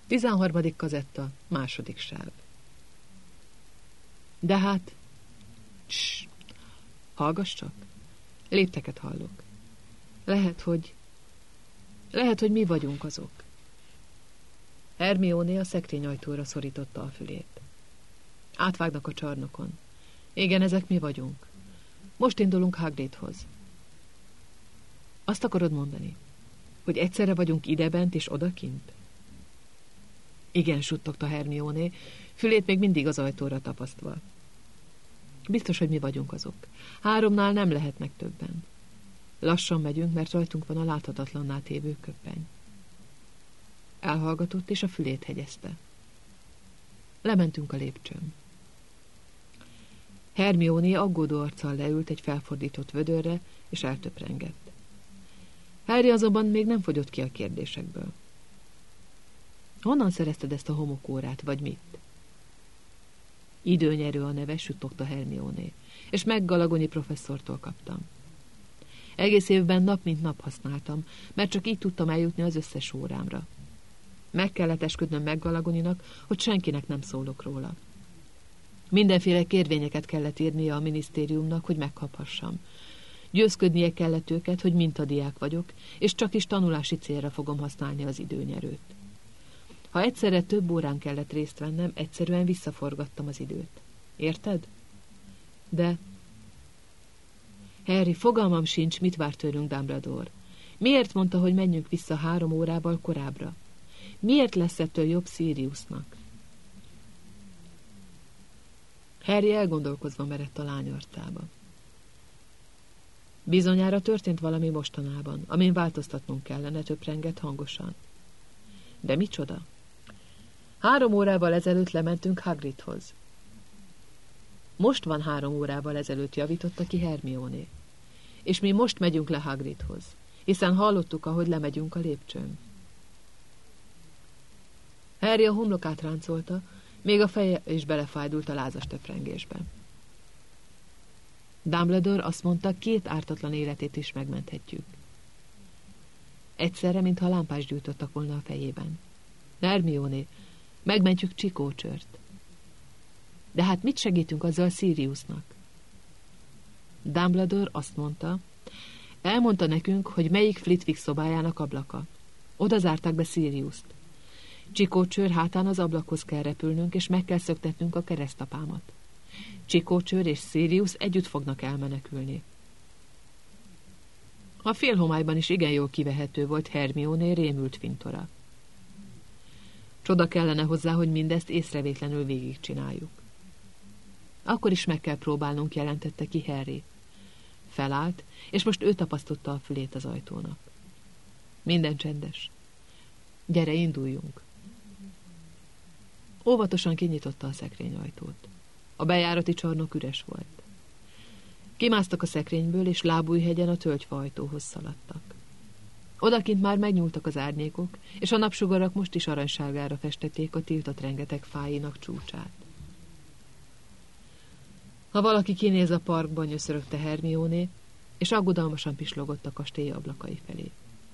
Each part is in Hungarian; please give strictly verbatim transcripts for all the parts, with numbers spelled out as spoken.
tizenharmadik kazetta, második sáv. De hát... Cs, hallgass csak. Lépteket hallok. Lehet, hogy... Lehet, hogy mi vagyunk azok. Hermione a szekrényajtóra szorította a fülét. Átvágnak a csarnokon. Igen, ezek mi vagyunk. Most indulunk Hagridhoz. Azt akarod mondani, hogy egyszerre vagyunk idebent és odakint? Igen, suttogta Hermione, fülét még mindig az ajtóra tapasztva. Biztos, hogy mi vagyunk azok. Háromnál nem lehetnek többen. Lassan megyünk, mert rajtunk van a láthatatlanná tévő köppeny. Elhallgatott, és a fülét hegyezte. Lementünk a lépcsőn. Hermione aggódó arccal leült egy felfordított vödörre, és eltöprengett. Harry azonban még nem fogyott ki a kérdésekből. Honnan szerezted ezt a homokórát, vagy mit? Időnyerő a neve, suttogta Hermione, és McGonagall professzortól kaptam. Egész évben nap mint nap használtam, mert csak így tudtam eljutni az összes órámra. Meg kellett esküdnöm McGonagallinak, hogy senkinek nem szólok róla. Mindenféle kérvényeket kellett írnia a minisztériumnak, hogy megkaphassam. Győzködnie kellett őket, hogy mintadiák vagyok, és csak is tanulási célra fogom használni az időnyerőt. Ha egyszerre több órán kellett részt vennem, egyszerűen visszaforgattam az időt. Érted? De... Harry, fogalmam sincs, mit vár tőlünk Dumbledore. Miért mondta, hogy menjünk vissza három órával korábbra? Miért lesz ettől jobb Siriusnak? Harry elgondolkozva merett a lány arcába. Bizonyára történt valami mostanában, amin változtatnunk kellene, töprengett hangosan. De micsoda? Három órával ezelőtt lementünk Hagridhoz. Most van három órával ezelőtt, javította ki Hermione. És mi most megyünk le Hagridhoz, hiszen hallottuk, ahogy lemegyünk a lépcsőn. Harry a homlokát ráncolta, még a feje is belefájdult a lázas töprengésbe. Dumbledore azt mondta, két ártatlan életét is megmenthetjük. Egyszerre, mintha lámpás gyújtottak volna a fejében. Hermione, megmentjük Csikócsört. De hát mit segítünk azzal Siriusnak? Dumbledore azt mondta, elmondta nekünk, hogy melyik Flitwick szobájának ablaka. Oda zárták be Siriust. Csikócsőr hátán az ablakhoz kell repülnünk, és meg kell szöktetnünk a keresztapámat. Csikócsőr és Sirius együtt fognak elmenekülni. A félhomályban is igen jól kivehető volt Hermione rémült fintora. Csoda kellene hozzá, hogy mindezt észrevétlenül végigcsináljuk. Akkor is meg kell próbálnunk, jelentette ki Harry. Felállt, és most ő tapasztotta a fülét az ajtónak. Minden csendes. Gyere, induljunk. Óvatosan kinyitotta a szekrényajtót. A bejárati csarnok üres volt. Kimásztak a szekrényből, és lábújhegyen a tölgyfa ajtóhoz szaladtak. Odakint már megnyúltak az árnyékok, és a napsugarak most is aranysárgára festették a tiltott rengeteg fáinak csúcsát. Ha valaki kinéz a parkban, nyöszörögte Hermione, és aggodalmasan pislogott a kastély ablakai felé.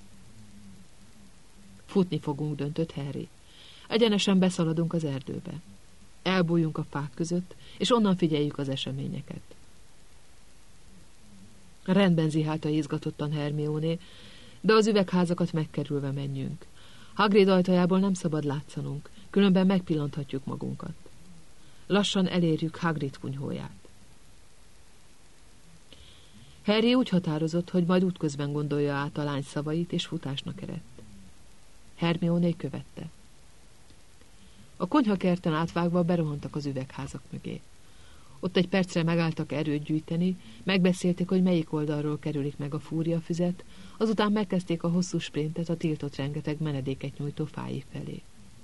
Futni fogunk, döntött Harry. Egyenesen beszaladunk az erdőbe. Elbújjunk a fák között, és onnan figyeljük az eseményeket. Rendben, zihálta izgatottan Hermione, de az üvegházakat megkerülve menjünk. Hagrid ajtajából nem szabad látszanunk, különben megpillanthatjuk magunkat. Lassan elérjük Hagrid kunyhóját. Harry úgy határozott, hogy majd útközben gondolja át a lány szavait, és futásnak eredt. Hermione követte. A konyhakerten átvágva berohantak az üvegházak mögé. Ott egy percre megálltak erőt gyűjteni, megbeszélték, hogy melyik oldalról kerülik meg a fúriafüzet, azután megkezdték a hosszú sprintet a tiltott rengeteg menedéket nyújtó fái felé.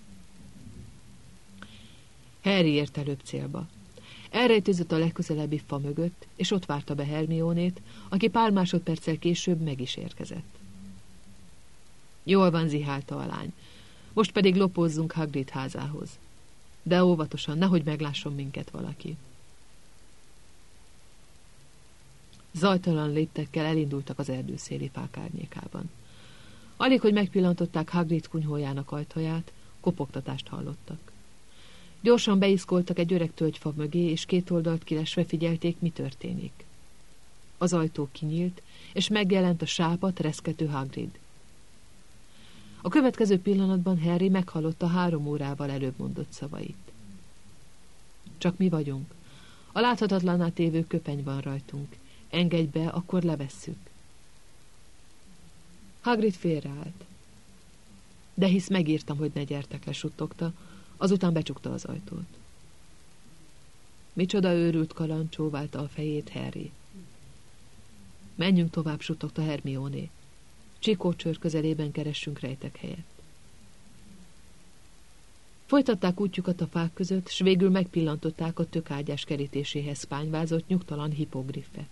Harry ért előbb célba. Elrejtőzött a legközelebbi fa mögött, és ott várta be Hermionét, aki pár másodperccel később meg is érkezett. Jól van, zihálta a lány. Most pedig lopózzunk Hagrid házához. De óvatosan, nehogy meglásson minket valaki. Zajtalan léptekkel elindultak az erdőszéli fák árnyékában. Alig, hogy megpillantották Hagrid kunyhójának ajtaját, kopogtatást hallottak. Gyorsan beiszkoltak egy öreg tölgyfa mögé, és két oldalt kilesve figyelték, mi történik. Az ajtó kinyílt, és megjelent a sápadt, reszkető Hagrid. A következő pillanatban Harry meghallotta három órával előbb mondott szavait. Csak mi vagyunk. A láthatatlanná tévő köpeny van rajtunk. Engedj be, akkor levesszük. Hagrid félreállt. De hisz megírtam, hogy ne gyertek le, suttogta, azután becsukta az ajtót. Micsoda őrült kaland, csóválta a fejét Harry. Menjünk tovább, suttogta Hermione. Csikócsőr közelében keressünk rejtek helyet. Folytatták útjukat a fák között, s végül megpillantották a tökágyás kerítéséhez pányvázott nyugtalan hipogriffet.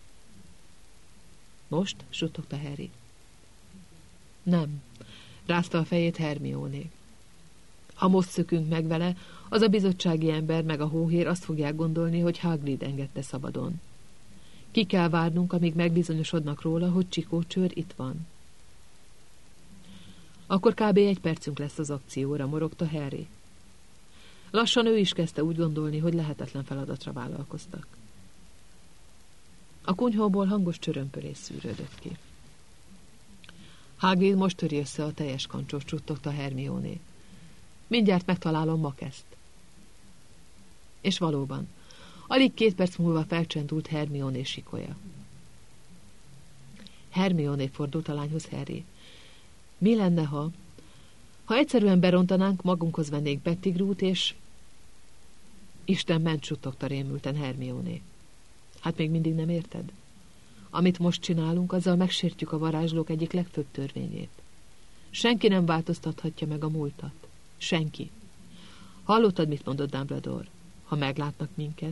Most? Suttogta Harry. Nem, rázta a fejét Hermione. Ha most szökünk meg vele, az a bizottsági ember meg a hóhér azt fogják gondolni, hogy Hagrid engedte szabadon. Ki kell várnunk, amíg megbizonyosodnak róla, hogy Csikócsőr itt van. Akkor kb. egy percünk lesz az akcióra, morogta Harry. Lassan ő is kezdte úgy gondolni, hogy lehetetlen feladatra vállalkoztak. A kunyhóból hangos csörömpölés szűrődött ki. Hagrid most töri össze a teljes kancsot, suttogta Hermione. Mindjárt megtalálom Makeszt. És valóban, alig két perc múlva felcsendült Hermione sikolya. Hermione, fordult a lányhoz Harry. Mi lenne, ha... Ha egyszerűen berontanánk, magunkhoz vennék Pettigrút, és... Isten ment, suttogta rémülten Hermione. Hát még mindig nem érted? Amit most csinálunk, azzal megsértjük a varázslók egyik legfőbb törvényét. Senki nem változtathatja meg a múltat. Senki. Hallottad, mit mondott Dumbledore? Ha meglátnak minket.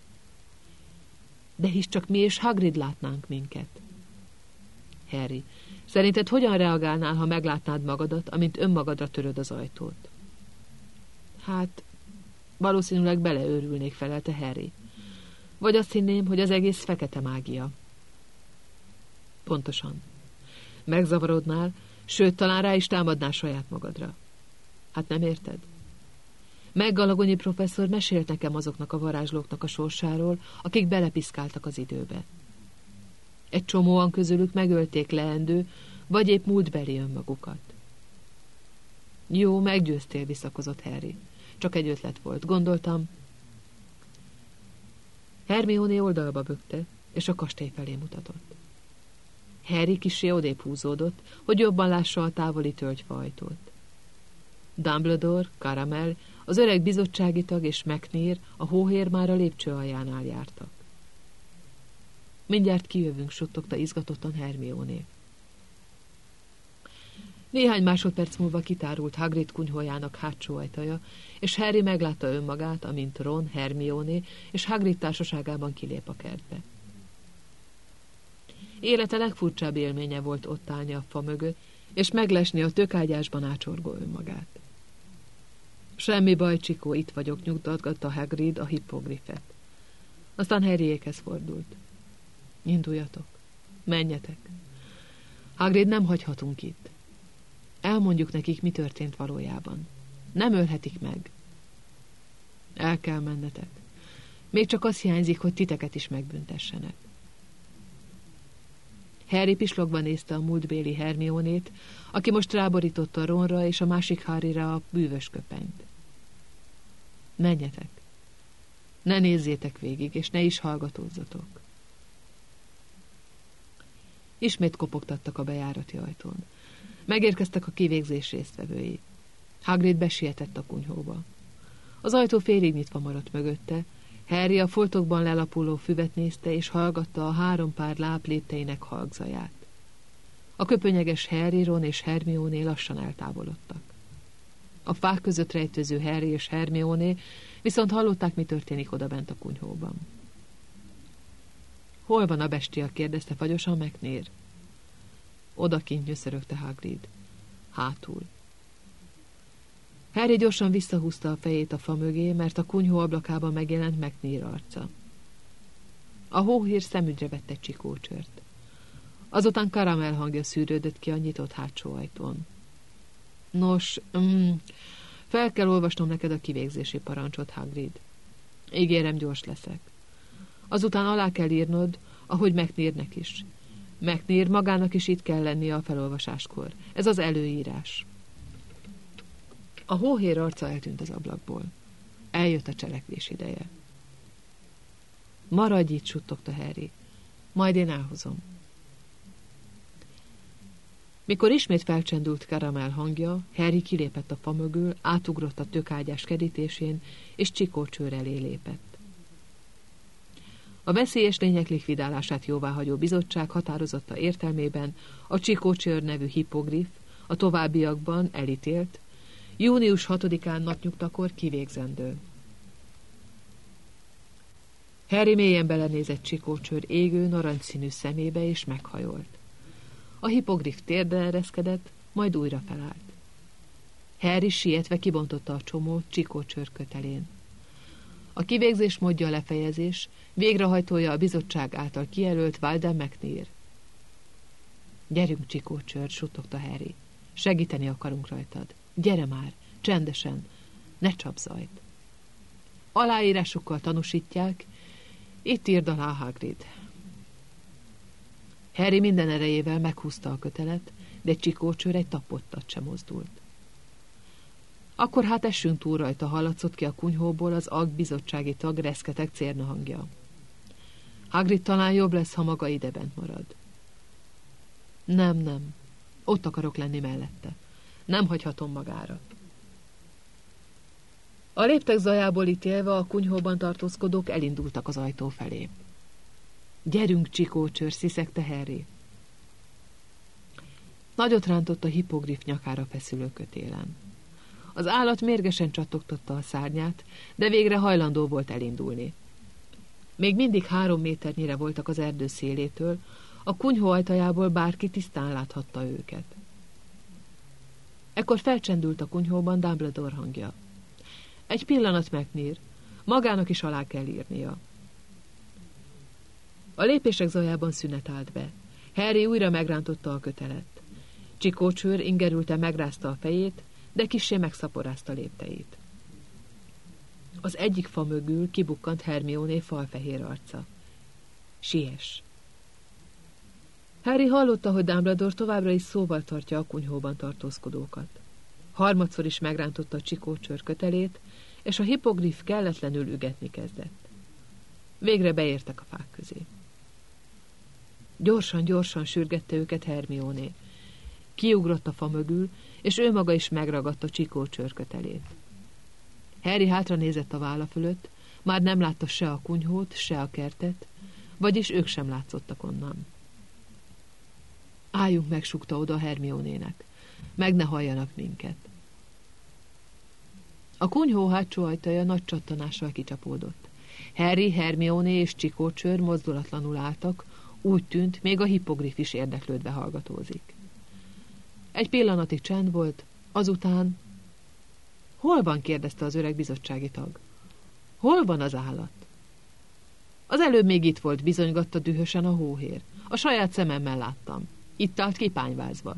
De hisz csak mi és Hagrid látnánk minket. Harry, szerinted hogyan reagálnál, ha meglátnád magadat, amint önmagadra töröd az ajtót? Hát, valószínűleg beleőrülnék, felelte Harry. Vagy azt hinném, hogy az egész fekete mágia. Pontosan. Megzavarodnál, sőt, talán rá is támadnál saját magadra. Hát nem érted? McGonagall professzor mesélt nekem azoknak a varázslóknak a sorsáról, akik belepiszkáltak az időbe. Egy csomóan közülük megölték leendő, vagy épp múltbeli önmagukat. Jó, meggyőztél, visszakozott Harry. Csak egy ötlet volt. Gondoltam... Hermione oldalba bökte, és a kastély felé mutatott. Harry kissé odébb húzódott, hogy jobban lássa a távoli tölgyfa ajtót. Dumbledore, Caramel, az öreg bizottsági tag és McNair a hóhér már a lépcső aljánál jártak. Mindjárt kijövünk, suttogta izgatottan Hermione. Néhány másodperc múlva kitárult Hagrid kunyhójának hátsó ajtaja, és Harry meglátta önmagát, amint Ron, Hermione és Hagrid társaságában kilép a kertbe. Élete legfurcsább élménye volt ott állni a fa mögött, és meglesni a tökágyásban ácsorgó önmagát. Semmi baj, Csikó, itt vagyok, nyugtatgatta Hagrid a hippogriffet. Aztán Harryékhez fordult. Induljatok, menjetek. Hagrid, nem hagyhatunk itt. Elmondjuk nekik, mi történt valójában. Nem ölhetik meg. El kell mennetek. Még csak az hiányzik, hogy titeket is megbüntessenek. Harry pislogva nézte a múltbéli Hermionét, aki most ráborította Ronra és a másik Harryra a bűvös köpenyt. Menjetek. Ne nézzétek végig, és ne is hallgatózzatok. Ismét kopogtattak a bejárati ajtón. Megérkeztek a kivégzés résztvevői. Hagrid besietett a kunyhóba. Az ajtó félig nyitva maradt mögötte, Harry a foltokban lelapuló füvet nézte, és hallgatta a három pár láb lépteinek halkzaját. A köpönyeges Harry, Ron és Hermione lassan eltávolodtak. A fák között rejtőző Harry és Hermione viszont hallották, mi történik odabent a kunyhóban. Hol van a bestia? kérdezte fagyosan McNair. Odakint, nyöszörögte Hagrid. Hátul. Harry gyorsan visszahúzta a fejét a fa mögé, mert a kunyhó ablakában megjelent McNair arca. A hóhér szemügyre vett egy Csikócsört. Azután Caramel hangja szűrődött ki a nyitott hátsó ajtón. Nos, mm, Fel kell olvasnom neked a kivégzési parancsot, Hagrid. Ígérem, gyors leszek. Azután alá kell írnod, ahogy McNairnek is. McNair magának is itt kell lennie a felolvasáskor. Ez az előírás. A hóhér arca eltűnt az ablakból. Eljött a cselekvés ideje. Maradj itt, suttogta Harry. Majd én elhozom. Mikor ismét felcsendült Karamell hangja, Harry kilépett a fa mögül, átugrott a tökágyás kerítésén, és Csikócsőr elé lépett. A veszélyes lények likvidálását jóváhagyó bizottság határozata értelmében a Csikócsőr nevű hipogrif a továbbiakban elítélt, június hatodikán napnyugtakor kivégzendő. Harry mélyen belenézett Csikócsőr égő, narancsszínű szemébe, és meghajolt. A hipogrif térdre ereszkedett, majd újra felállt. Harry sietve kibontotta a csomót Csikócsőr kötelén. A kivégzés módja a lefejezés, végrehajtója a bizottság által kijelölt Walden McNair. Gyerünk, Csikócsőr, suttogta Harry. Segíteni akarunk rajtad. Gyere már, csendesen, ne csapj zajt. Aláírásukkal tanúsítják, itt írd alá, Hagrid. Harry minden erejével meghúzta a kötelet, de Csikócsőr egy tapottat sem mozdult. Akkor hát essünk túl rajta, hallatszott ki a kunyhóból az ag bizottsági tag reszketeg cérna hangja. Hagrid, talán jobb lesz, ha maga idebent marad. Nem, nem. Ott akarok lenni mellette. Nem hagyhatom magára. A léptek zajából ítélve a kunyhóban tartózkodók elindultak az ajtó felé. Gyerünk, Csikócsőr, sziszegte Harry. Nagyot rántott a hipogrif nyakára feszülő kötélen. Az állat mérgesen csattogtatta a szárnyát, de végre hajlandó volt elindulni. Még mindig három méternyire voltak az erdő szélétől, a kunyhó ajtajából bárki tisztán láthatta őket. Ekkor felcsendült a kunyhóban Dumbledore hangja. Egy pillanat, McNair, magának is alá kell írnia. A lépések zajában szünet állt be. Harry újra megrántotta a kötelet. Csikócsőr ingerülten megrázta a fejét, de kissé megszaporázta lépteit. Az egyik fa mögül kibukkant Hermione falfehér arca. Siess! Harry hallotta, hogy Dumbledore továbbra is szóval tartja a kunyhóban tartózkodókat. Harmadszor is megrántotta a Csikócsőr kötelét, és a hipogrif kelletlenül ügetni kezdett. Végre beértek a fák közé. Gyorsan, gyorsan sürgette őket Hermione. Kiugrott a fa mögül, és ő maga is megragadta Csikócsőr kötelét. Harry hátra nézett a válla fölött, már nem látta se a kunyhót, se a kertet, vagyis ők sem látszottak onnan. Álljunk meg, sukta oda Hermione-nek. Meg ne halljanak minket. A kunyhó hátsó ajtaja nagy csattanással kicsapódott. Harry, Hermione és Csikócsőr mozdulatlanul álltak, úgy tűnt, még a hipogrif is érdeklődve hallgatózik. Egy pillanatig csend volt, azután... Hol van? Kérdezte az öreg bizottsági tag. Hol van az állat? Az előbb még itt volt, bizonygatta dühösen a hóhér. A saját szememmel láttam. Itt állt kipányvázva.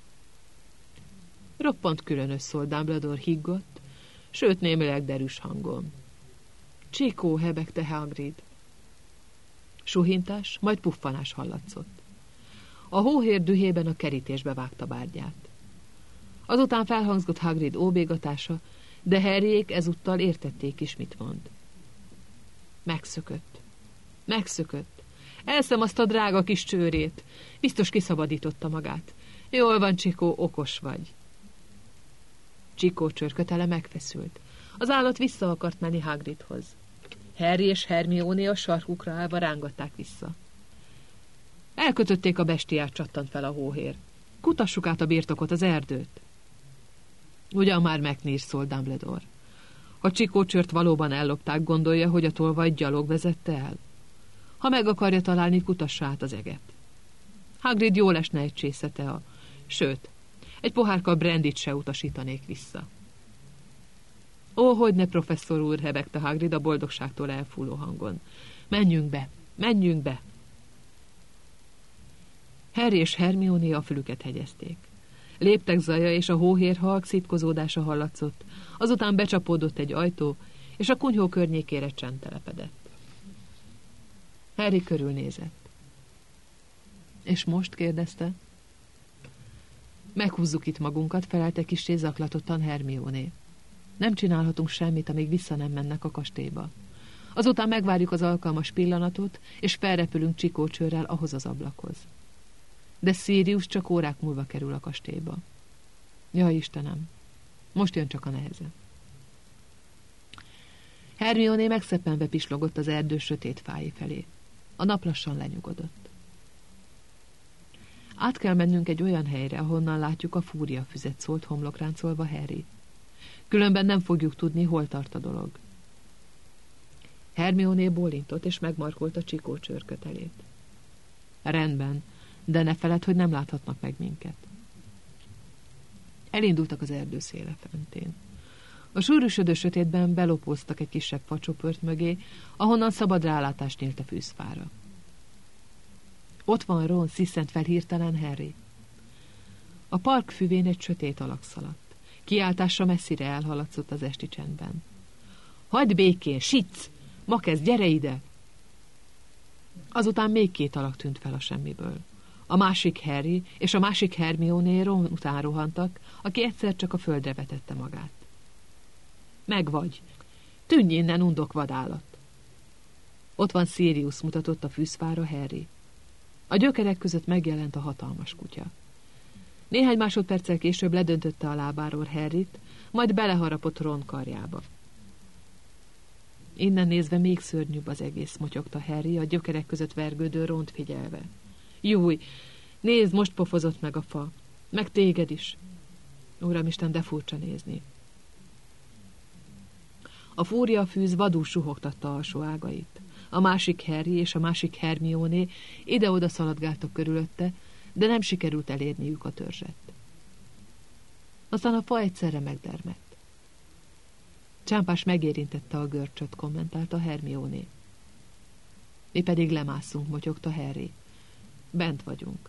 Roppant különös, szólt Dumbledore higgott, sőt némileg derűs hangon. Csikó, hebegte Hagrid. Suhintás, majd puffanás hallatszott. A hóhér dühében a kerítésbe vágta bárgyát. Azután felhangzott Hagrid óbégatása, de Harryék ezúttal értették is, mit mond. Megszökött. Megszökött. Elszem azt a drága kis csőrét. Biztos kiszabadította magát. Jól van, Csikó, okos vagy. Csikócsőr kötele megfeszült. Az állat vissza akart menni Hagridhoz. Harry és Hermione a sarkukra állva rángatták vissza. Elkötötték a bestiát, csattant fel a hóhér. Kutassuk át a birtokot, az erdőt. Ugyan már McNair, szólt Dumbledore. Ha Csikócsőrt valóban ellopták, gondolja, hogy a tolvaj gyalog vezette el. Ha meg akarja találni, kutassa át az eget. Hagrid jól esne egy csésze tea, sőt, egy pohárka brandit se utasítanék vissza. Ó, hogyne, professzor úr, hebegte Hagrid a boldogságtól elfúló hangon. Menjünk be, menjünk be! Harry és Hermione a fülüket hegyezték. Léptek zaja és a hóhér halk szitkozódása hallatszott, azután becsapódott egy ajtó, és a kunyhó környékére csend telepedett. Harry körülnézett. És most? Kérdezte. Meghúzzuk itt magunkat, felelte kissé zaklatottan Hermione. Nem csinálhatunk semmit, amíg vissza nem mennek a kastélyba. Azután megvárjuk az alkalmas pillanatot, és felrepülünk csikócsőrrel ahhoz az ablakhoz. De Sirius csak órák múlva kerül a kastélyba. Jaj, Istenem, most jön csak a neheze. Hermione megszeppenve pislogott az erdő sötét fái felé. A nap lassan lenyugodott. Át kell mennünk egy olyan helyre, ahonnan látjuk a fúria füzet, szólt homlokráncolva Harry. Különben nem fogjuk tudni, hol tart a dolog. Hermione bólintott, és megmarkolt a csikócsőr kötelét. Rendben, de ne feledd, hogy nem láthatnak meg minket. Elindultak az erdő széle fentén. A sűrűsödő sötétben belopóztak egy kisebb facsopört mögé, ahonnan szabad rálátás nyílt a fűzfára. Ott van Ron, sziszent fel hirtelen Harry. A park füvén egy sötét alak szaladt. Kiáltása messzire elhaladszott az esti csendben. Hagyd békén, sic! Makez, gyere ide! Azután még két alak tűnt fel a semmiből. A másik Harry és a másik Hermione Ron után rohantak, aki egyszer csak a földre vetette magát. Megvagy! Tűnj innen, undok vadállat! Ott van Sirius, mutatott a fűzfára Harry. A gyökerek között megjelent a hatalmas kutya. Néhány másodperccel később ledöntötte a lábáról Harryt, majd beleharapott Ron karjába. Innen nézve még szörnyűbb az egész, motyogta Harry, a gyökerek között vergődő Ront figyelve. Júj, nézd, most pofozott meg a fa. Meg téged is. Uramisten, de furcsa nézni. A fúria fűz vadul suhogtatta alsó ágait. A másik Harry és a másik Hermione ide-oda szaladgáltak körülötte, de nem sikerült elérniük a törzset. Aztán a fa egyszerre megdermedt. Csámpás megérintette a görcsöt, kommentálta Hermione. Mi pedig lemászunk, motyogta Harry. Bent vagyunk.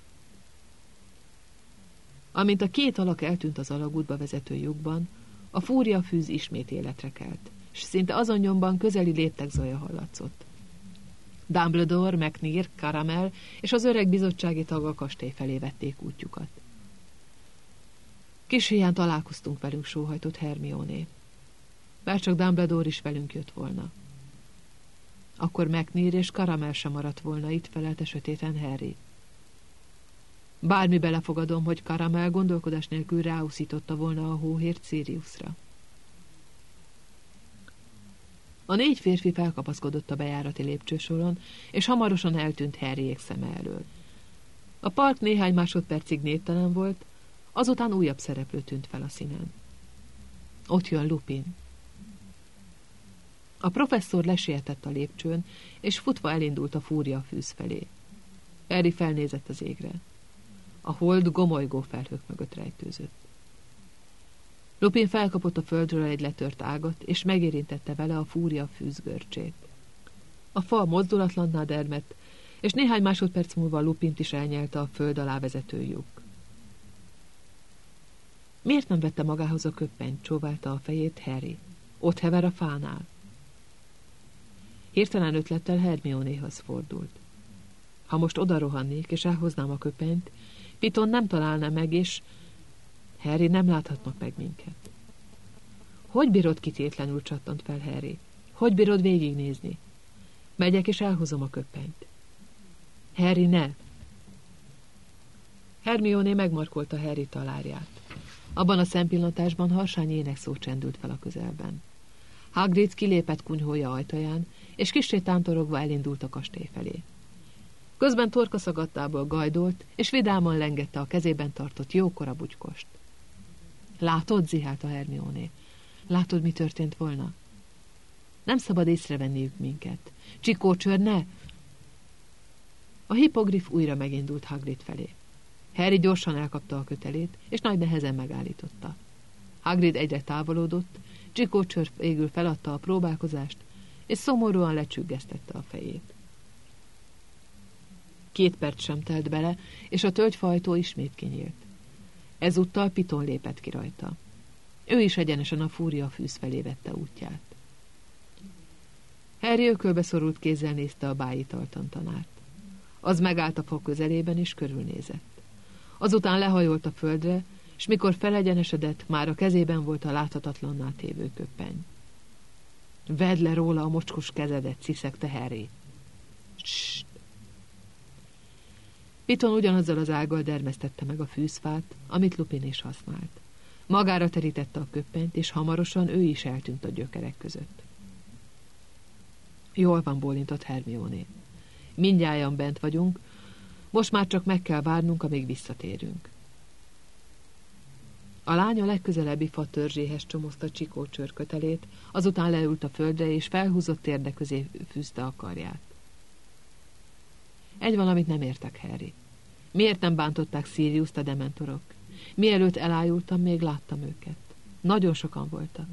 Amint a két alak eltűnt az alagútba vezető lyukban, a fúria fűz ismét életre kelt, és szinte azon nyomban közeli léptek zaja hallatszott. Dumbledore, McNair, Caramel és az öreg bizottsági tag a kastély felé vették útjukat. Kis híján találkoztunk velünk, sóhajtott Hermione. Bárcsak Dumbledore is velünk jött volna. Akkor McNair és Caramel sem maradt volna itt, felelte sötéten Harry. Bármi belefogadom, hogy Caramel gondolkodás nélkül ráúszította volna a hóhért Siriusra. A négy férfi felkapaszkodott a bejárati lépcsősoron, és hamarosan eltűnt Harryék szeme elől. A park néhány másodpercig névtelen volt, azután újabb szereplő tűnt fel a színen. Ott jön Lupin. A professzor lesietett a lépcsőn, és futva elindult a fúria fűz felé. Harry felnézett az égre. A hold gomolygó felhők mögött rejtőzött. Lupin felkapott a földről egy letört ágat, és megérintette vele a fúria fűz görcsét. A fa mozdulatlanná dermedt, és néhány másodperc múlva Lupint is elnyelte a föld alá vezető lyuk. Miért nem vette magához a köppenyt, csóválta a fejét Harry. Ott hever a fánál. Hirtelen ötlettel Hermionéhoz fordult. Ha most oda rohannék, és elhoznám a köpenyt, Piton nem találna meg, és Harry, nem láthatnak meg minket. Hogy bírod kitétlenül, csattant fel Harry? Hogy bírod végignézni? Megyek, és elhozom a köpenyt. Harry, ne! Hermione megmarkolta Harry talárját. Abban a szempillantásban harsány énekszó csendült fel a közelben. Hagrid kilépett kunyhója ajtaján, és kissé tántorogva elindult a kastély felé. Közben torkaszagattából gajdolt, és vidáman lengette a kezében tartott jókora bugykost. Látod, zihálta Hermione. Látod, mi történt volna? Nem szabad észrevenniük minket. Csikócsőr, ne! A hippogrif újra megindult Hagrid felé. Harry gyorsan elkapta a kötelét, és nagy nehezen megállította. Hagrid egyre távolodott, Csikócsőr végül feladta a próbálkozást, és szomorúan lecsüggesztette a fejét. Két perc sem telt bele, és a tölgyfajtó ismét kinyílt. Ezúttal Piton lépett ki rajta. Ő is egyenesen a fúria fűz felé vette útját. Harry ökölbe szorult kézzel nézte a bájitaltan tanárt. Az megállt a fa közelében, és körülnézett. Azután lehajolt a földre, és mikor felegyenesedett, már a kezében volt a láthatatlanná tévő köppeny. Vedd le róla a mocskos kezedet, sziszegte Harry. Ssst! Piton ugyanazzal az ággal dermesztette meg a fűzfát, amit Lupin is használt. Magára terítette a köppenyt, és hamarosan ő is eltűnt a gyökerek között. Jól van, bólintott Hermione. Mindnyájan bent vagyunk, most már csak meg kell várnunk, amíg visszatérünk. A lány a legközelebbi fa törzséhez csomozta Csikó csőrkötelét, azután leült a földre, és felhúzott térde közé fűzte a karját. Egy valamit nem értek, Harry. Miért nem bántották Siriust a dementorok? Mielőtt elájultam, még láttam őket. Nagyon sokan voltak.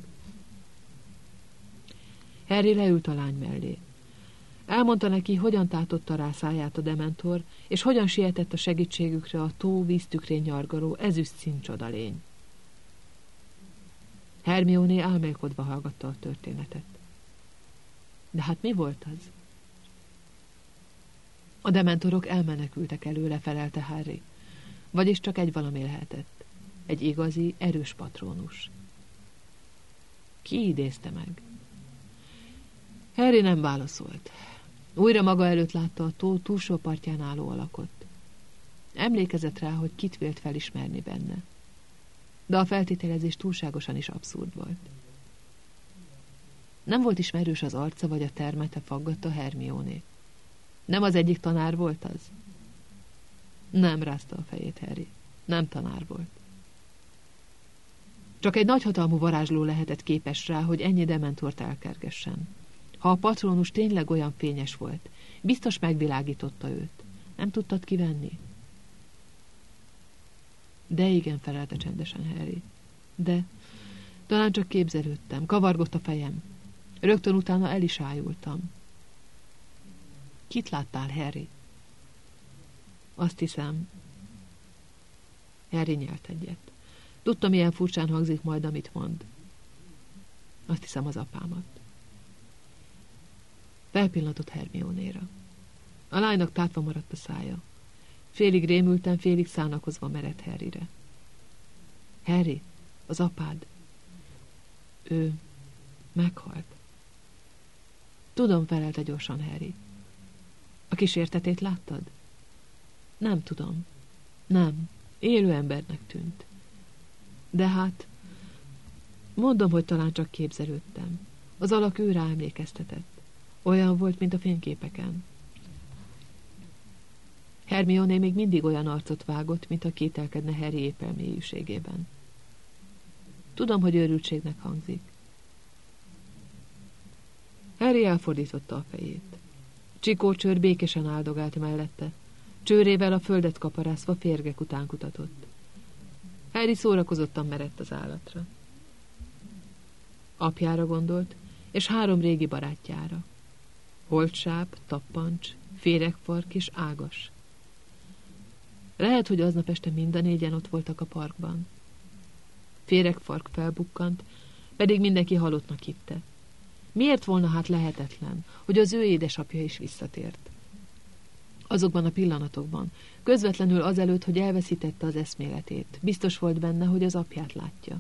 Harry leült a lány mellé. Elmondta neki, hogyan tátotta rá száját a dementor, és hogyan sietett a segítségükre a tó víztükrén nyargaló ezüst színcsodalény. Hermione álmélkodva hallgatta a történetet. De hát mi volt az? A dementorok elmenekültek előle, felelte Harry. Vagyis csak egy valami lehetett. Egy igazi, erős patronus. Ki idézte meg? Harry nem válaszolt. Újra maga előtt látta a tó túlsó partján álló alakot. Emlékezett rá, hogy kit vélt felismerni benne. De a feltételezés túlságosan is abszurd volt. Nem volt ismerős az arca, vagy a termete, faggatta Hermione. Nem az egyik tanár volt az? Nem, rázta a fejét Harry. Nem tanár volt. Csak egy nagyhatalmú varázsló lehetett képes rá, hogy ennyi dementort elkergessen. Ha a patronus tényleg olyan fényes volt, biztos megvilágította őt. Nem tudtad kivenni? De igen, felelte csendesen Harry. De talán csak képzelődtem, kavargott a fejem. Rögtön utána el is ájultam. Kit láttál, Harry? Azt hiszem... Harry nyelt egyet. Tudtam, milyen furcsán hangzik majd, amit mond. Azt hiszem, az apámat. Felpillantott Hermione-ra. A lánynak tátva maradt a szája. Félig rémülten, félig szánakozva merett Harryre. Harry, az apád. Ő meghalt. Tudom, felelte gyorsan Harry. A kísértetét láttad? Nem tudom. Nem. Élő embernek tűnt. De hát... Mondom, hogy talán csak képzelődtem. Az alak őre emlékeztetett. Olyan volt, mint a fényképeken. Hermione még mindig olyan arcot vágott, mint ha kételkedne Harry épelmélyűségében. Tudom, hogy őrültségnek hangzik. Harry elfordította a fejét. Csikó csőr békésen áldogált mellette. Csőrével a földet kaparászva férgek után kutatott. Harry szórakozottan merett az állatra. Apjára gondolt, és három régi barátjára. Holtsáp, tappancs, féregfark és ágas. Lehet, hogy aznap este mind a négyen ott voltak a parkban. Féregfark felbukkant, pedig mindenki halottnak hitte. Miért volna hát lehetetlen, hogy az ő édesapja is visszatért? Azokban a pillanatokban, közvetlenül azelőtt, hogy elveszítette az eszméletét, biztos volt benne, hogy az apját látja.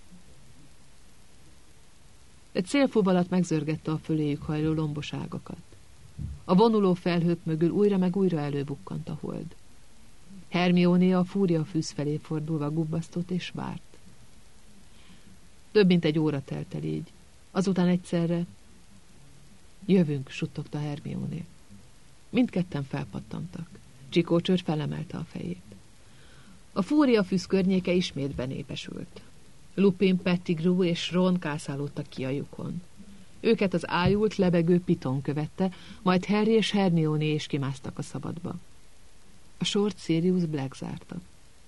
Egy szélfuvalat megzörgette a föléjük hajló lombos ágakat. A vonuló felhők mögül újra meg újra előbukkant a hold. Hermione a fúria fűz felé fordulva gubbasztott és várt. Több mint egy óra telt el így. Azután egyszerre... Jövünk, suttogta Hermione. Mindketten felpattantak. Csikó csőr felemelte a fejét. A fúria fűz környéke ismét benépesült. Lupin, Pettigrew és Ron kászálódtak ki a lyukon. Őket az ájult, lebegő Piton követte, majd Harry és Hermione is kimásztak a szabadba. A sort Sirius Black zárta.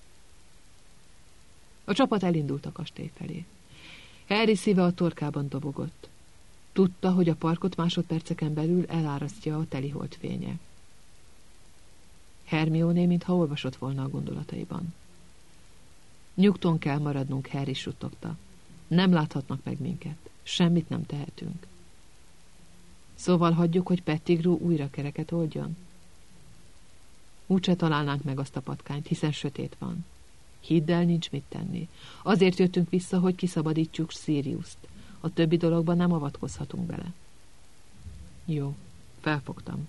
A csapat elindult a kastély felé. Harry szíve a torkában dobogott. Tudta, hogy a parkot másodperceken belül elárasztja a teliholt fénye. Hermione, mintha olvasott volna a gondolataiban. Nyugton kell maradnunk, Harry suttogta. Nem láthatnak meg minket. Semmit nem tehetünk. Szóval hagyjuk, hogy Pettigrew újra kereket oldjon? Úgyse találnánk meg azt a patkányt, hiszen sötét van. Hidd el, nincs mit tenni. Azért jöttünk vissza, hogy kiszabadítsuk Siriust. A többi dologban nem avatkozhatunk bele. Jó, felfogtam.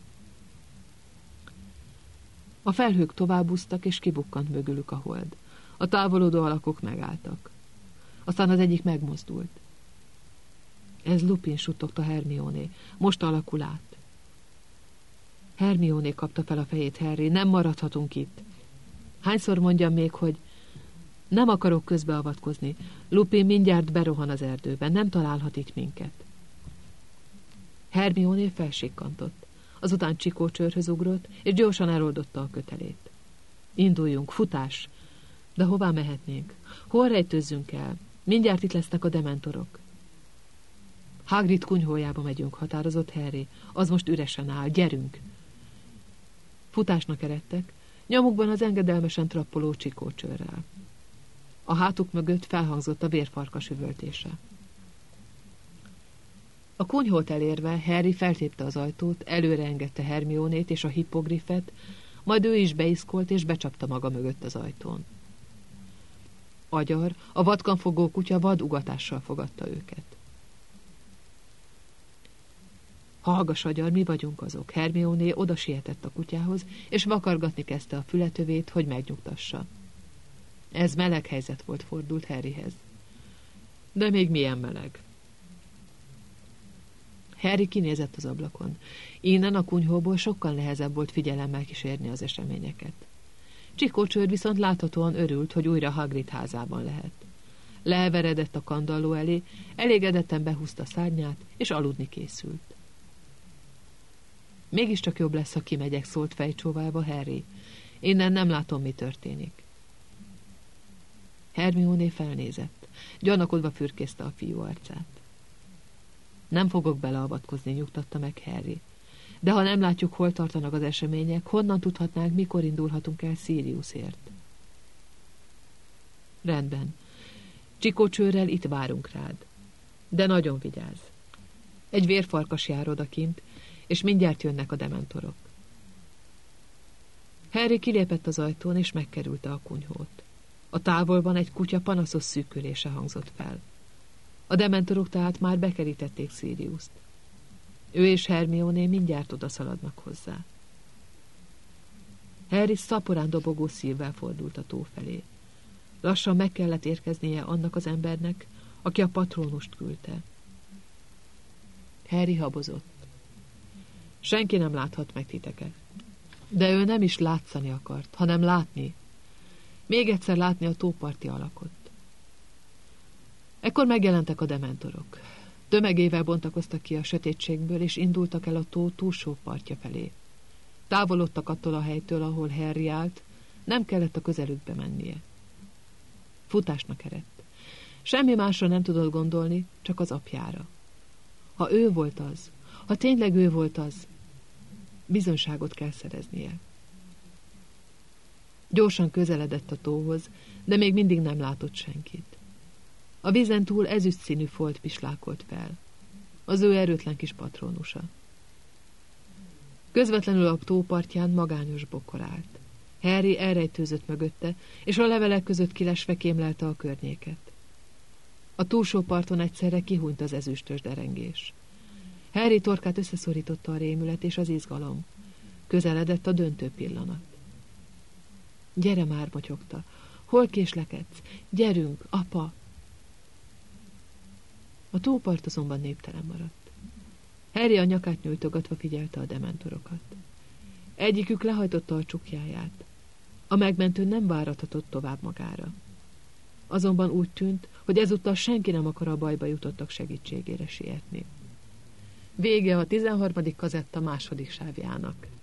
A felhők továbbúztak, és kibukkant mögülük a hold. A távolodó alakok megálltak. Aztán az egyik megmozdult. Ez Lupin, suttogta Hermione. Most alakul át. Hermione, kapta fel a fejét Harry. Nem maradhatunk itt. Hányszor mondjam még, hogy nem akarok közbeavatkozni. Lupin mindjárt berohan az erdőben. Nem találhat itt minket. Hermione felsikkantott. Azután Csikócsőrhöz ugrott, és gyorsan eloldotta a kötelét. Induljunk, futás! De hová mehetnénk? Hol rejtőzzünk el? Mindjárt itt lesznek a dementorok. Hagrid kunyhójába megyünk, határozott Harry. Az most üresen áll. Gyerünk! Futásnak eredtek, nyomukban az engedelmesen trappoló Csikócsőrrel. A hátuk mögött felhangzott a vérfarkas üvöltése. A kunyhót elérve Harry feltépte az ajtót, előre engedte Hermionét és a hippogriffet, majd ő is beiskolt és becsapta maga mögött az ajtón. Agyar, a vadkanfogó kutya vad ugatással fogadta őket. Hallgass, Agyar, mi vagyunk azok. Hermione oda sietett a kutyához, és vakargatni kezdte a fületövét, hogy megnyugtassa. Ez meleg helyzet volt, fordult Harryhez. De még milyen meleg? Harry kinézett az ablakon. Innen a kunyhóból sokkal nehezebb volt figyelemmel kísérni az eseményeket. Csikócsőr viszont láthatóan örült, hogy újra Hagrid házában lehet. Leheveredett a kandalló elé, elégedetten behúzta szárnyát, és aludni készült. Mégiscsak jobb lesz, ha kimegyek, szólt fejcsóválva Harry. Innen nem látom, mi történik. Hermione felnézett. Gyanakodva fürkészte a fiú arcát. Nem fogok beleavatkozni, nyugtatta meg Harry. De ha nem látjuk, hol tartanak az események, honnan tudhatnánk, mikor indulhatunk el Siriusért? Rendben. Csikócsőrrel itt várunk rád. De nagyon vigyázz. Egy vérfarkas jár odakint, és mindjárt jönnek a dementorok. Harry kilépett az ajtón, és megkerülte a kunyhót. A távolban egy kutya panaszos szűkülése hangzott fel. A dementorok tehát már bekerítették Siriust. Ő és Hermione mindjárt odaszaladnak hozzá. Harry szaporán dobogó szívvel fordult a tó felé. Lassan meg kellett érkeznie annak az embernek, aki a patrónust küldte. Harry habozott. Senki nem láthat meg titeket. De ő nem is látszani akart, hanem látni. Még egyszer látni a tóparti alakot. Ekkor megjelentek a dementorok. Tömegével bontakoztak ki a sötétségből, és indultak el a tó túlsó partja felé. Távolodtak attól a helytől, ahol Harry állt, nem kellett a közelükbe mennie. Futásnak eredt. Semmi másra nem tudott gondolni, csak az apjára. Ha ő volt az, ha tényleg ő volt az, bizonyságot kell szereznie. Gyorsan közeledett a tóhoz, de még mindig nem látott senkit. A vízen túl ezüst színű folt pislákolt fel. Az ő erőtlen kis patrónusa. Közvetlenül a tópartján magányos bokor állt. Harry elrejtőzött mögötte, és a levelek között kilesve kémlelte a környéket. A túlsó parton egyszerre kihúnyt az ezüstös derengés. Harry torkát összeszorította a rémület és az izgalom. Közeledett a döntő pillanat. Gyere már, motyogta. Hol késlekedsz? Gyerünk, apa! A tópart azonban néptelen maradt. Harry a nyakát nyújtogatva figyelte a dementorokat. Egyikük lehajtotta a csukjáját. A megmentő nem várathatott tovább magára. Azonban úgy tűnt, hogy ezúttal senki nem akar a bajba jutottak segítségére sietni. Vége a tizenharmadik kazetta második sávjának.